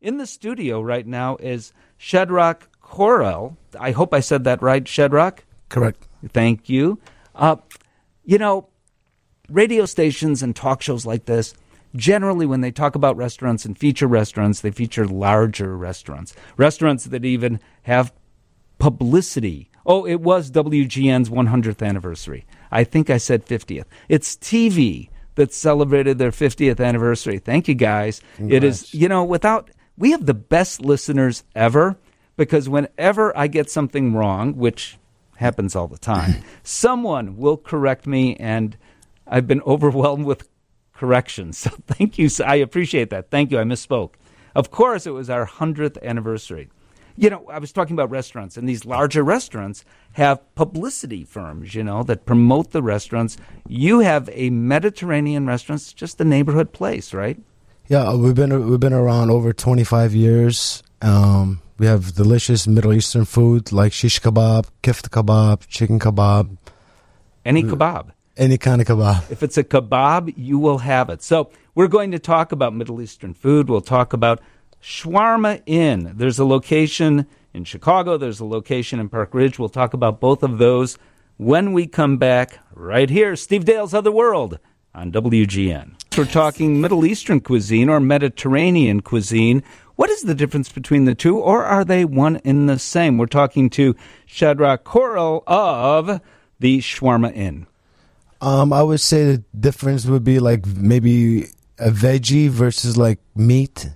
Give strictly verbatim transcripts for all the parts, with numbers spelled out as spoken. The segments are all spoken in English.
in the studio right now is Shedrack Correll. I hope I said that right, Shedrack? Correct. Thank you. Uh, you know, radio stations and talk shows like this, generally when they talk about restaurants and feature restaurants, they feature larger restaurants. Restaurants that even have publicity. Oh, it was W G N's one hundredth anniversary. I think I said fiftieth. It's T V that celebrated their fiftieth anniversary. Thank you, guys. Congrats. It is, you know, without, we have the best listeners ever, because whenever I get something wrong, which happens all the time, someone will correct me, and I've been overwhelmed with corrections. So thank you. I appreciate that. Thank you. I misspoke. Of course, it was our one hundredth anniversary. You know, I was talking about restaurants, and these larger restaurants have publicity firms, you know, that promote the restaurants. You have a Mediterranean restaurant. It's just a neighborhood place, right? Yeah, we've been we've been around over twenty-five years. Um, we have delicious Middle Eastern food like shish kebab, kifta kebab, chicken kebab. Any kebab. Any kind of kebab. If it's a kebab, you will have it. So we're going to talk about Middle Eastern food. We'll talk about Shawarma Inn. There's a location in Chicago. There's a location in Park Ridge. We'll talk about both of those when we come back right here. Steve Dale's Other World on W G N. We're talking Middle Eastern cuisine or Mediterranean cuisine. What is the difference between the two, or are they one and the same? We're talking to Shedrack Correll of the Shawarma Inn. Um, I would say the difference would be like maybe a veggie versus like meat.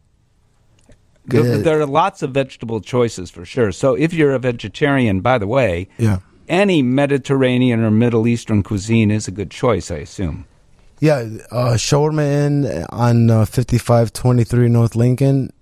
There, there are lots of vegetable choices for sure. So if you're a vegetarian, by the way, yeah. any Mediterranean or Middle Eastern cuisine is a good choice, I assume. Yeah, uh, Shawarma Inn on uh, fifty-five twenty-three North Lincoln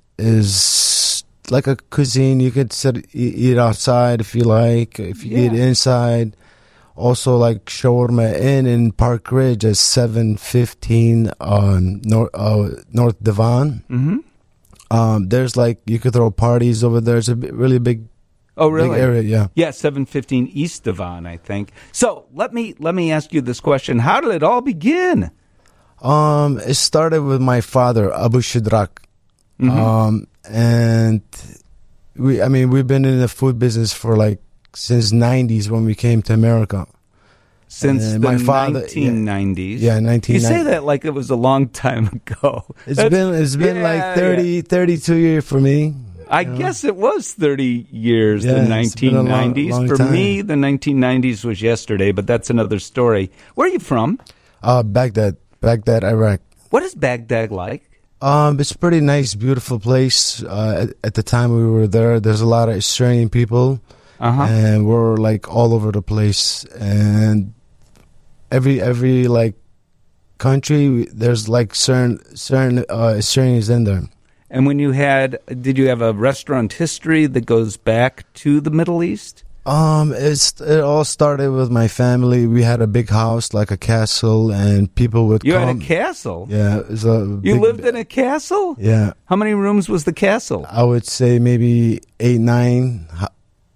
is like a cuisine. You could sit, eat outside if you like, if you Yeah. eat inside. Also, like Shawarma Inn in Park Ridge at seven fifteen on North, uh, North Devon. Mm-hmm. Um, there's like, you could throw parties over there. It's a b- really big, Oh, really? big area, yeah. Yeah, seven fifteen East Devon, I think. So let me let me ask you this question. How did it all begin? Um, it started with my father, Abu Shedrack. Mm-hmm. Um, and we, I mean, we've been in the food business for like since nineties when we came to America. Since And the my father- nineteen nineties. Yeah, nineteen You ninety. say that like it was a long time ago. It's That's- been it's been yeah, like thirty, yeah. thirty-two years for me. I guess it was thirty years, Yeah, the it's been a long- nineteen nineties. long For time. me, the nineteen nineties was yesterday, but that's another story. Where are you from? Uh, Baghdad, Baghdad, Iraq. What is Baghdad like? Um, it's a pretty nice, beautiful place. Uh, at, at the time we were there, there's a lot of Australian people, Uh-huh. and we're like all over the place. And every every like country, there's like certain certain uh, Australians in there. And when you had, did you have a restaurant history that goes back to the Middle East? Um, it's it all started with my family. We had a big house, like a castle, and people would You come. had a castle? Yeah, it was a You big- lived in a castle? Yeah, How many rooms was the castle? I would say maybe eight, nine ha-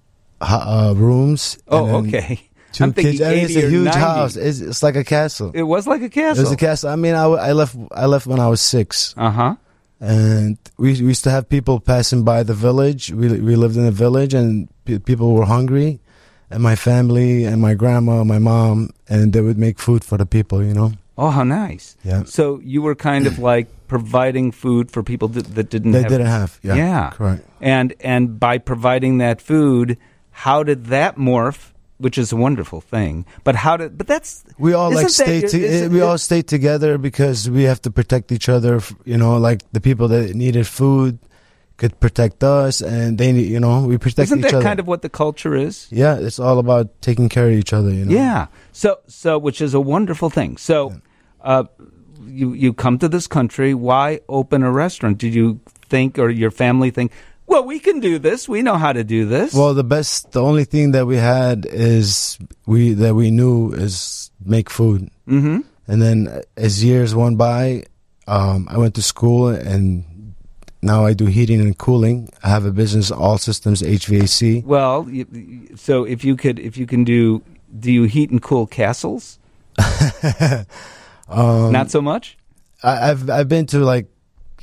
ha- uh, rooms. Oh, and then okay. Two I'm thinking kids. I mean, it's eighty a or huge ninety. house. It's, it's like a castle. It was like a It castle. was a castle. I mean, I, w- I left. I left when I was six, Uh-huh. and we, we used to have people passing by the village. We we lived in a village, and pe- people were hungry, and my family and my grandma, my mom, and they would make food for the people. You know. Oh, how nice. Yeah. So you were kind of like providing food for people that, that didn't They have... didn't have. Yeah. Yeah. Correct. And and by providing that food, how did that morph? Which is a wonderful thing. But how did? But that's We all like isn't that- stay. To, isn't we it- all stayed together because we have to protect each other. f- You know, like the people that needed food could protect us, and they, need- you know, we protect Isn't each that other. kind of what the culture is? Yeah, it's all about taking care of each other. You know. Yeah. So so which is a wonderful thing. So, uh, you you come to this country. Why open a restaurant? Did you think, or your family think, well, we can do this. We know how to do this. Well, the best, the only thing that we had is we that we knew is make food. Mm-hmm. And then as years went by, um, I went to school, and now I do heating and cooling. I have a business, All Systems H V A C. Well, you, you- so if you could, if you can do, do you heat and cool castles? um, Not so much. I, I've I've been to like,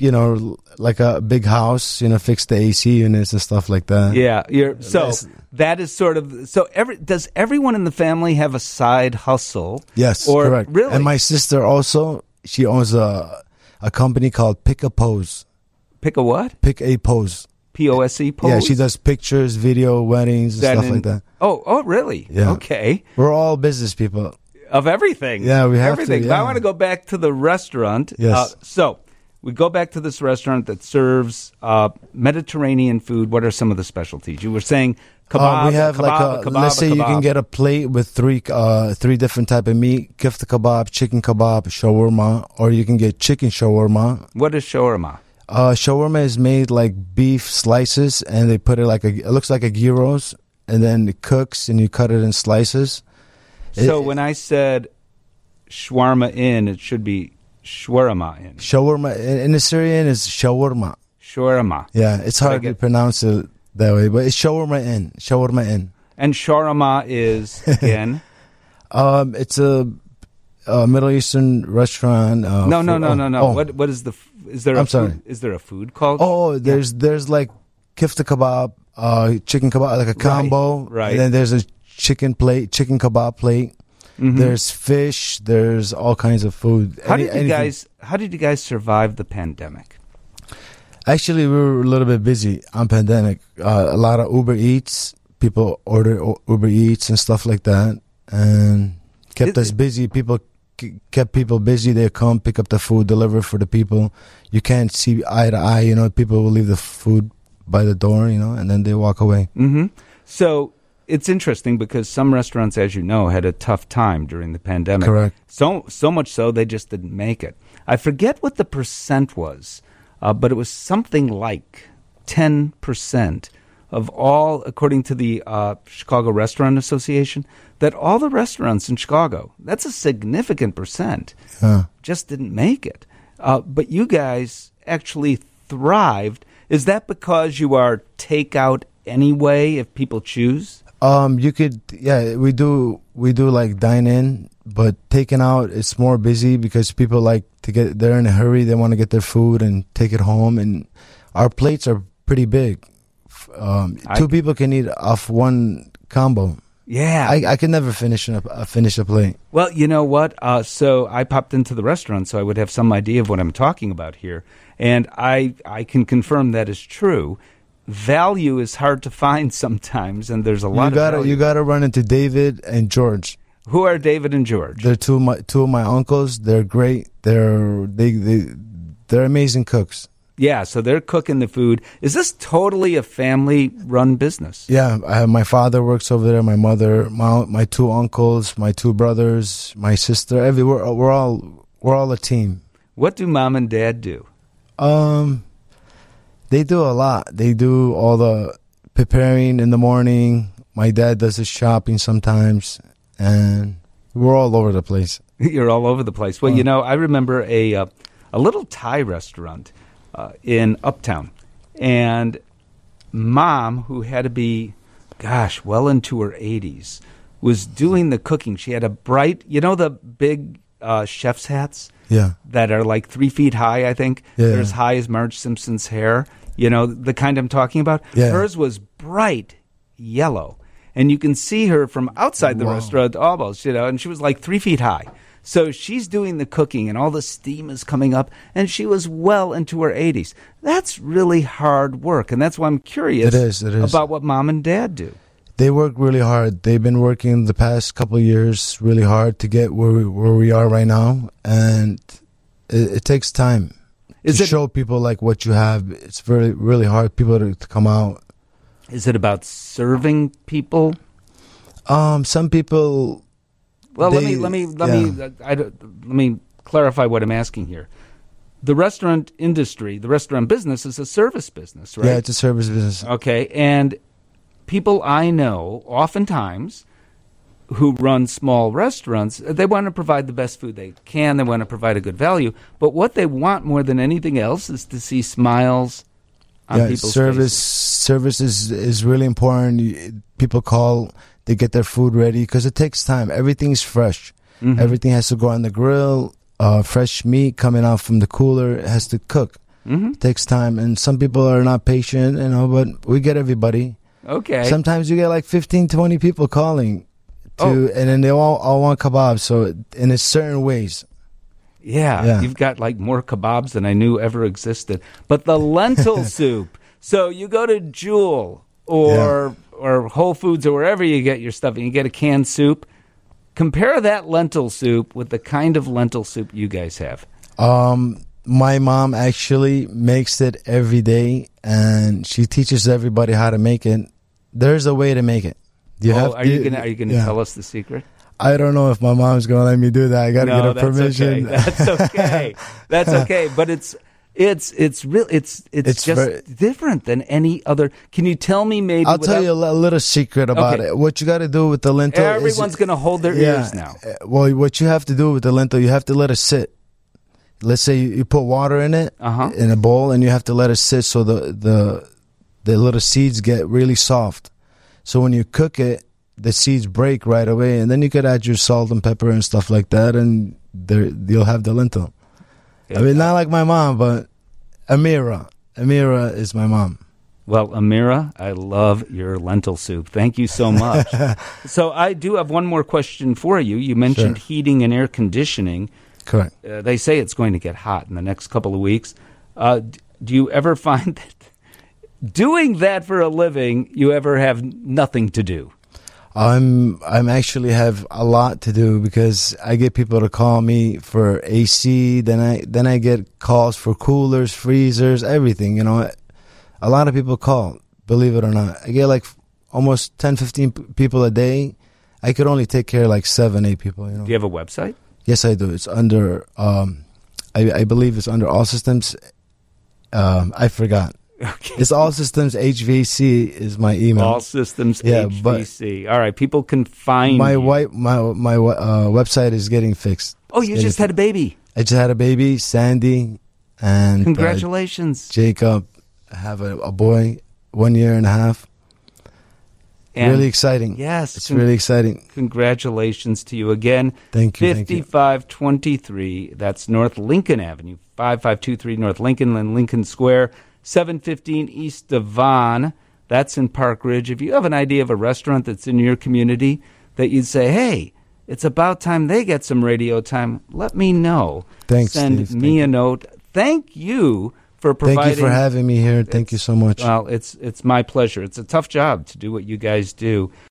you know, like a big house, you know, fix the A C units and stuff like that. Yeah, you're so That's- that is sort of so. Every does everyone in the family have a side hustle? Yes, or correct. Really, And my sister also, she owns a a company called Pick a Pose. pick a what? Pick a Pose. P O S E pose. Yeah, she does pictures, video, weddings, and That stuff in- like that. Oh, oh, really? Yeah. Okay. We're all business people. Of everything. Yeah, we have to, everything. But I yeah. want to go back to the restaurant. Yes. Uh, so we go back to this restaurant that serves uh, Mediterranean food. What are some of the specialties? You were saying kebab. Uh, we have kebab, like a, kebab, let's say you can kebab. get a plate with three uh three different type of meat: kifta kebab, chicken kebab, shawarma, or you can get chicken shawarma. What is shawarma? Uh, shawarma is made like beef slices, and they put it like a. It looks like a gyros, and then it cooks, and you cut it in slices. So It- when I said shawarma in, it should be shawarma in. Shawarma in, in Assyrian is shawarma. Shawarma. Yeah, it's I hard to get- pronounce it that way, but it's shawarma in. Shawarma in. And shawarma is, again, Um, it's a, a Middle Eastern restaurant. Uh, no, no, for- no, oh, no, no. oh. What, what is the, f- is there a I'm sorry. food, is there a food called? Oh, there's there's like kifta kebab, uh, chicken kebab, like a combo. right. And then there's a chicken plate, chicken kebab plate. Mhm. There's fish. There's all kinds of food. How Any- did you anything. guys, how did you guys survive the pandemic? Actually, we were a little bit busy on pandemic. Uh, a lot of Uber Eats. People order o- Uber Eats and stuff like that, and kept It- us busy. People k- kept people busy. They come pick up the food, deliver for the people. You can't see eye to eye. You know, people will leave the food by the door. You know, and then they walk away. Mm-hmm. So it's interesting because some restaurants, as you know, had a tough time during the pandemic. Correct. So so much so they just didn't make it. I forget what the percent was, uh, but it was something like ten percent of all, according to the uh, Chicago Restaurant Association, that all the restaurants in Chicago, that's a significant percent, Yeah. just didn't make it. Uh, but you guys actually thrived. Is that because you are takeout anyway if people choose? Um, you could, yeah, we do, we do like dine in, but taking out, it's more busy because people like to get, they're in a hurry. They want to get their food and take it home. And our plates are pretty big. F- Um, I- two people can eat off one combo. Yeah. I, I can never finish a, uh, finish a plate. Well, you know what? Uh, so I popped into the restaurant, so I would have some idea of what I'm talking about here, and I I can confirm that is true. Value is hard to find sometimes, and there's a lot You of gotta, value. you gotta run into David and George. Who are David and George? They're two of my, two of my uncles. They're great. They're, they, they, they're amazing cooks. Yeah, so they're cooking the food. Is this totally a family-run business? Yeah, I have, my father works over there. My mother, my my two uncles, my two brothers, my sister. Every we're, we're all we're all a team. What do mom and dad do? Um, they do a lot. They do all the preparing in the morning. My dad does the shopping sometimes, and we're all over the place. You're all over the place. Well, Oh. you know, I remember a uh, a little Thai restaurant uh, in Uptown, and Mom, who had to be, gosh, well into her eighties, was doing the cooking. She had a bright, you know, the big uh, chef's hats Yeah, that are like three feet high. I think Yeah. they're as high as Marge Simpson's hair. You know, the kind I'm talking about. Yeah. Hers was bright yellow, and you can see her from outside the Wow. restaurant almost. You know, and she was like three feet high. So she's doing the cooking, and all the steam is coming up, and she was well into her eighties. That's really hard work, and that's why I'm curious It is, it is. about what mom and dad do. they work really hard. They've been working the past couple of years really hard to get where we, where we are right now, and it, it takes time Is to it show people like what you have. It's very really hard people to, to come out. is it about serving people? Um, some people. Well, let They- me let me let yeah. me uh, I, don't- let me clarify what I'm asking here. The restaurant industry, the restaurant business, is a service business, right? Yeah, it's a service business. Okay, and people I know, oftentimes, who run small restaurants, they want to provide the best food they can. They want to provide a good value, but what they want more than anything else is to see smiles on Yeah, people's service faces. service is is really important. You- People call, they get their food ready because it takes time. Everything's fresh. Mhm. Everything has to go on the grill. Uh, fresh meat coming out from the cooler, it has to cook. Mm-hmm. It takes time, and some people are not patient, you know, but we get everybody. Okay. Sometimes you get like fifteen, twenty people calling, to, Oh. and then they all, all want kebabs, so in a certain ways. Yeah, Yeah. you've got like more kebabs than I knew ever existed. But the lentil soup. So you go to Jewel or or Whole Foods or wherever you get your stuff, and you get a canned soup. Compare that lentil soup with the kind of lentil soup you guys have. Um, my mom actually makes it every day, and she teaches everybody how to make it. There's a way to make it. You oh, have are to, you gonna are you gonna yeah. tell us the secret? I don't know if my mom's gonna let me do that. I gotta no, get her that's permission. Okay. That's okay. That's okay. But it's it's it's real. It's it's, It's just very- different than any other. Can you tell me maybe? I'll tell without- you a li- little secret about Okay. it. What you got to do with the lentil? Everyone's is, gonna hold their yeah, ears now. uh, Well, what you have to do with the lentil, you have to let it sit. Let's say you, you put water in it Uh-huh. in a bowl, and you have to let it sit so the the the little seeds get really soft. So when you cook it, the seeds break right away, and then you could add your salt and pepper and stuff like that, and there you'll have the lentil. I mean, not like my mom, but Amira. Amira is my mom. Well, Amira, I love your lentil soup. Thank you so much. So I do have one more question for you. You mentioned Sure. heating and air conditioning. Correct. Uh, they say it's going to get hot in the next couple of weeks. Uh, d- do you ever find that doing that for a living, you ever have nothing to do? I'm I'm actually have a lot to do because I get people to call me for A C. Then I then I get calls for coolers, freezers, everything. You know, a lot of people call. Believe it or not, I get like almost ten, fifteen p- people a day. I could only take care of like seven, eight people. You know. Do you have a website? Yes, I do. It's under. Um, I I believe it's under All Systems. Um, I forgot. Okay. It's All Systems H V A C is my email. All Systems Yeah, H V but- C. All right, people can find my you. wife, my my uh, website is getting fixed. Oh, you just had a baby. I just had a baby, Sandy, and uh, Congratulations. Jacob. I have a, a boy, one year and a half. And really exciting. yes, It's con- really exciting. Congratulations to you again. Thank you. Thank you. fifty-five twenty-three, that's North Lincoln Avenue, five five two three North Lincoln and Lincoln Square, seven fifteen East Devon. That's in Park Ridge. If you have an idea of a restaurant that's in your community that you'd say, hey, it's about time they get some radio time, let me know. Thanks, Send Steve. me Thank a you. note. Thank you for providing. Thank you for having me here. Thank you so much. Well, it's it's my pleasure. It's a tough job to do what you guys do.